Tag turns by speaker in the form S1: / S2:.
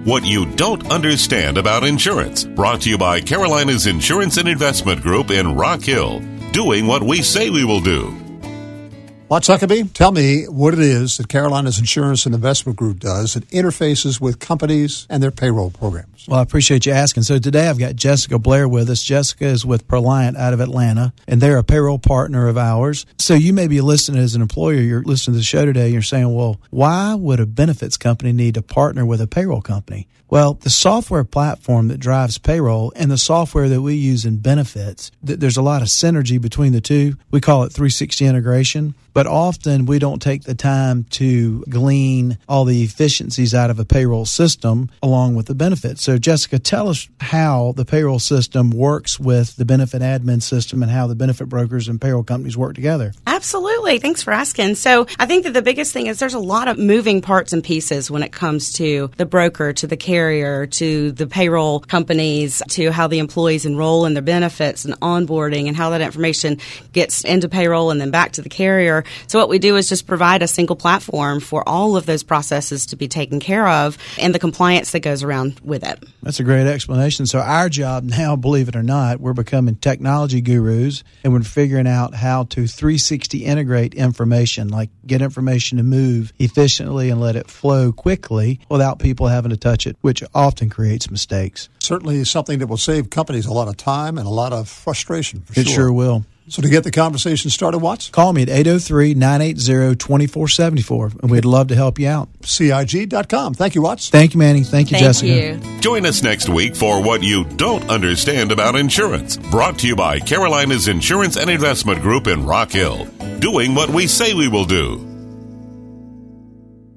S1: What You Don't Understand About Insurance. Brought to you by Carolina's Insurance and Investment Group in Rock Hill. Doing what we say we will do.
S2: Watts Huckabee, tell me what it is that Carolina's Insurance and Investment Group does that interfaces with companies and their payroll programs.
S3: Well, I appreciate you asking. So today I've got Jessica Blair with us. Jessica is with Proliant out of Atlanta, and they're a payroll partner of ours. So you may be listening as an employer. You're listening to the show today, and you're saying, well, why would a benefits company need to partner with a payroll company? Well, the software platform that drives payroll and the software that we use in benefits, there's a lot of synergy between the two. We call it 360 integration, but often we don't take the time to glean all the efficiencies out of a payroll system along with the benefits. So, Jessica, tell us how the payroll system works with the benefit admin system and how the benefit brokers and payroll companies work together.
S4: Absolutely. Thanks for asking. So I think that the biggest thing is there's a lot of moving parts and pieces when it comes to the broker, to the carrier, to the payroll companies, to how the employees enroll in their benefits and onboarding and how that information gets into payroll and then back to the carrier. So what we do is just provide a single platform for all of those processes to be taken care of and the compliance that goes around with it.
S3: That's a great explanation. So our job now, believe it or not, we're becoming technology gurus, and we're figuring out how to 360 integrate information, like get information to move efficiently and let it flow quickly without people having to touch it, which often creates mistakes.
S2: Certainly something that will save companies a lot of time and a lot of frustration, for sure.
S3: It sure will.
S2: So to get the conversation started, Watts?
S3: Call me at 803-980-2474, and we'd love to help you out.
S2: CIG.com. Thank you, Watts.
S3: Thank you, Manny. Thank you, Jessica.
S4: Thank you.
S1: Join us next week for What You Don't Understand About Insurance. Brought to you by Carolina's Insurance and Investment Group in Rock Hill. Doing what we say we will do.